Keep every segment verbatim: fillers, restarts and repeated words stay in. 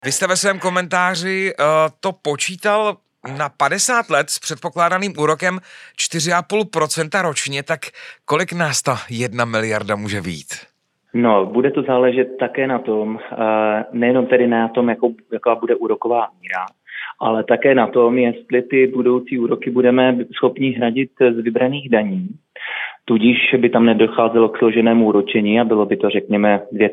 Vy jste ve svém komentáři uh, to počítal na padesát let s předpokládaným úrokem čtyři celá pět procenta ročně, tak kolik nás ta jedna miliarda může vyjít? No, bude to záležet také na tom, nejenom tedy na tom, jakou, jaká bude úroková míra, ale také na tom, jestli ty budoucí úroky budeme schopni hradit z vybraných daní. Tudíž by tam nedocházelo k složenému úročení a bylo by to, řekněme, dvě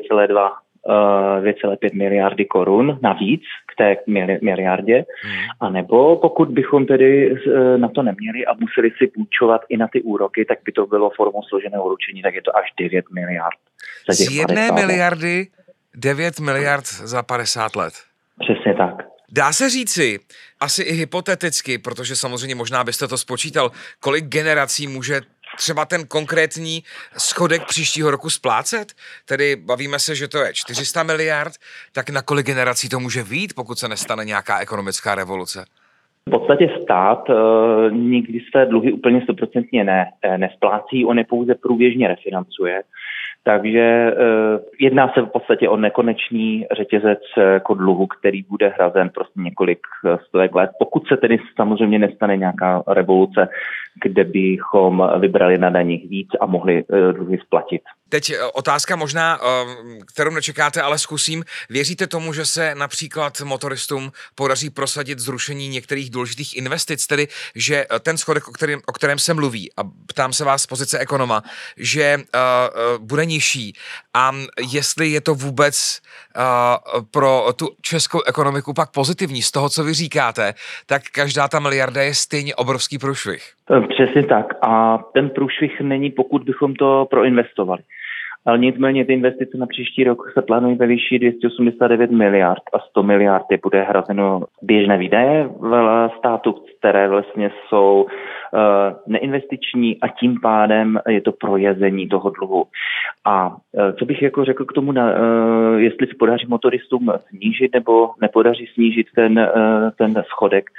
celá pět miliardy korun navíc k té miliardě. Hmm. A nebo pokud bychom tedy na to neměli a museli si půjčovat i na ty úroky, tak by to bylo formou složeného úročení, tak je to až devět miliard. Z jedné miliardy devět miliard za padesát let. Přesně tak. Dá se říci, asi i hypoteticky, protože samozřejmě možná byste to spočítal, kolik generací může třeba ten konkrétní schodek příštího roku splácet? Tedy bavíme se, že to je čtyři sta miliard, tak na kolik generací to může vyjít, pokud se nestane nějaká ekonomická revoluce? V podstatě stát uh, nikdy své dluhy úplně stoprocentně ne, nesplácí, on je pouze průběžně refinancuje. Takže uh, jedná se v podstatě o nekonečný řetězec jako dluhu, který bude hrazen prostě několik stovek let, pokud se tedy samozřejmě nestane nějaká revoluce, kde bychom vybrali na daních víc a mohli uh, dluhy splatit. Teď otázka možná, kterou nečekáte, ale zkusím. Věříte tomu, že se například motoristům podaří prosadit zrušení některých důležitých investic, tedy že ten schodek, o kterém, o kterém se mluví, a ptám se vás z pozice ekonoma, že uh, bude nižší a jestli je to vůbec uh, pro tu českou ekonomiku pak pozitivní z toho, co vy říkáte, tak každá ta miliarda je stejně obrovský průšvih. Přesně tak. A ten průšvih není, pokud bychom to proinvestovali. Ale nicméně ty investice na příští rok se plánují ve výši dvě stě osmdesát devět miliard a sto miliard je bude hrazeno běžné výdaje v státu, které vlastně jsou uh, neinvestiční a tím pádem je to projezení toho dluhu. A uh, co bych jako řekl k tomu, na, uh, jestli se podaří motoristům snížit nebo nepodaří snížit ten, uh, ten schodek.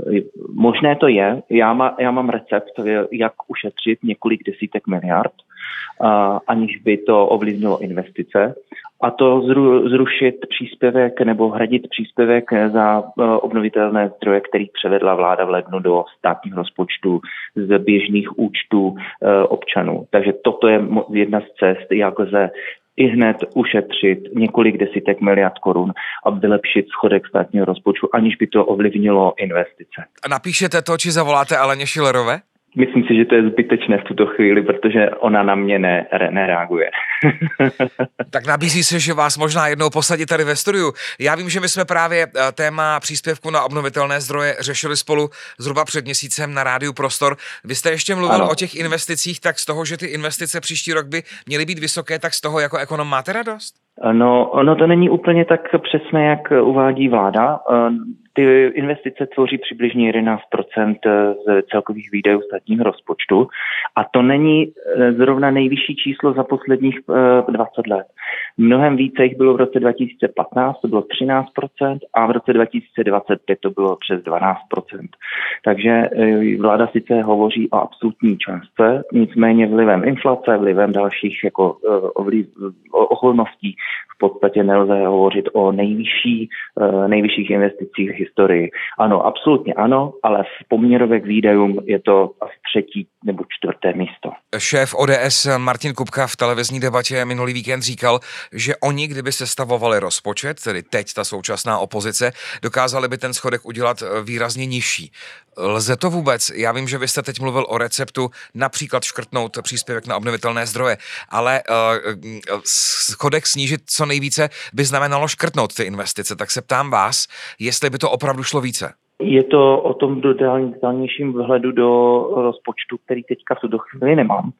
Možné to je. Já, má, já mám recept, jak ušetřit několik desítek miliard, Uh, aniž by to ovlivnilo investice, a to zru, zrušit příspěvek nebo hradit příspěvek za uh, obnovitelné zdroje, který převedla vláda v lednu do státního rozpočtu z běžných účtů uh, občanů. Takže toto je jedna z cest, jak lze i hned ušetřit několik desítek miliard korun a vylepšit schodek státního rozpočtu, aniž by to ovlivnilo investice. A napíšete to, či zavoláte Aleně Schillerové? Myslím si, že to je zbytečné v tuto chvíli, protože ona na mě ne, nereaguje. Tak nabízí se, že vás možná jednou posadí tady ve studiu. Já vím, že my jsme právě téma příspěvku na obnovitelné zdroje řešili spolu zhruba před měsícem na Rádiu Prostor. Vy jste ještě mluvil ano. o těch investicích, tak z toho, že ty investice příští rok by měly být vysoké, tak z toho jako ekonom máte radost? No, ono to není úplně tak přesné, jak uvádí vláda. Ty investice tvoří přibližně jedenáct procent z celkových výdajů státního rozpočtu a to není zrovna nejvyšší číslo za posledních dvacet let. Mnohem více jich bylo v roce dva tisíce patnáct, to bylo třináct procent a v roce dva tisíce dvacet pět to bylo přes dvanáct procent. Takže vláda sice hovoří o absolutní částce, nicméně vlivem inflace, vlivem dalších jako ovliv, okolností v podstatě nelze hovořit o nejvyšší, nejvyšších investicích v historii. Ano, absolutně ano, ale v poměrově k výdajům je to asi třetí nebo čtvrté místo. Šéf O D S Martin Kupka v televizní debatě minulý víkend říkal, že oni, kdyby sestavovali rozpočet, tedy teď ta současná opozice, dokázali by ten schodek udělat výrazně nižší. Lze to vůbec? Já vím, že vy jste teď mluvil o receptu například škrtnout příspěvek na obnovitelné zdroje, ale uh, schodek snížit co nejvíce by znamenalo škrtnout ty investice. Tak se ptám vás, jestli by to opravdu šlo více. Je to o tom detailnějším vhledu do rozpočtu, který teďka v tuto chvíli nemám.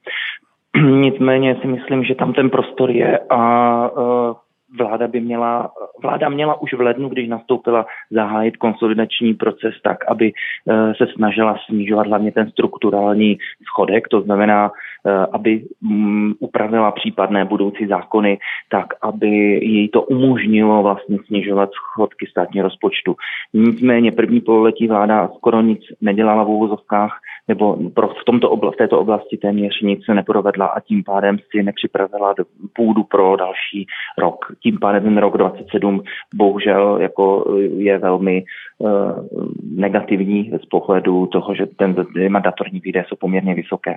Nicméně si myslím, že tam ten prostor je a uh, Vláda by měla, vláda měla už v lednu, když nastoupila, zahájit konsolidační proces tak, aby se snažila snižovat hlavně ten strukturální schodek, to znamená, aby upravila případné budoucí zákony tak, aby jej to umožnilo vlastně snižovat schodky státního rozpočtu. Nicméně první pololetí vláda skoro nic nedělala v uvozovkách, nebo pro, v, tomto obla, v této oblasti téměř nic neprovedla a tím pádem si nepřipravila do půdu pro další rok. Tím pádem ten rok dvacet sedm bohužel jako je velmi uh, negativní z pohledu toho, že ten mandatorní výdaje jsou poměrně vysoké.